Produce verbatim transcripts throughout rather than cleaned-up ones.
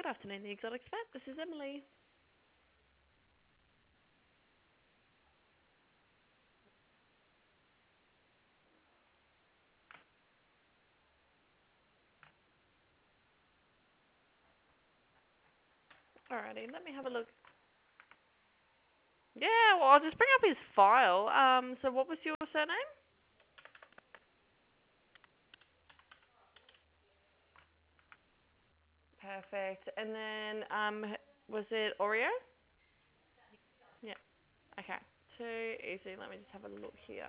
Good afternoon, the Exotic Vet. This is Emily. Alrighty, let me have a look. Yeah, well, I'll just bring up his file. Um, so what was your surname? Perfect. And then, um, was it Oreo? Yeah. Okay. Too easy. Let me just have a look here.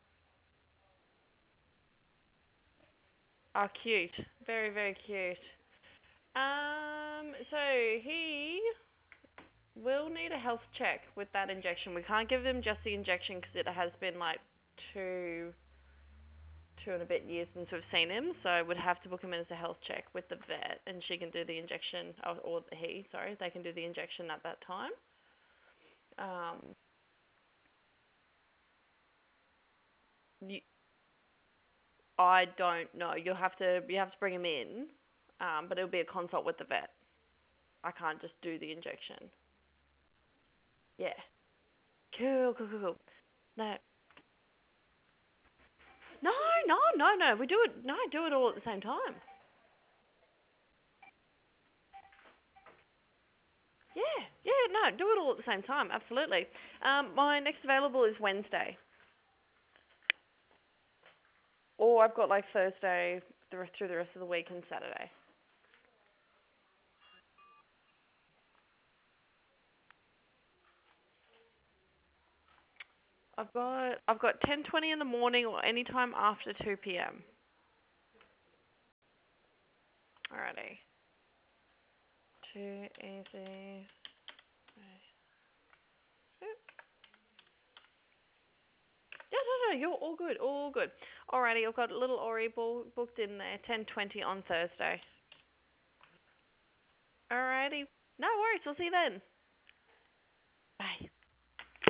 Oh, cute. Very, very cute. Um, so he will need a health check with that injection. We can't give him just the injection because it has been like two two and a bit years since we've seen him, so we'd have to book him in as a health check with the vet, and she can do the injection, or, or he, sorry, they can do the injection at that time. Um, you, I don't know. You'll have to you have to bring him in, um, but it'll be a consult with the vet. I can't just do the injection. Yeah. Cool, cool, cool, cool. No, no, no, no, no. We do it. No, do it all at the same time. Yeah, yeah, no, do it all at the same time. Absolutely. Um, my next available is Wednesday. Or I've got like Thursday the rest, through the rest of the week and Saturday. I've got I've got ten twenty in the morning or any time after two p.m. Alrighty. Too easy. Yeah, no, no, you're all good, all good. Alrighty, I've got a little Ori ball booked in there, ten twenty on Thursday. Alrighty. No worries, we'll see you then.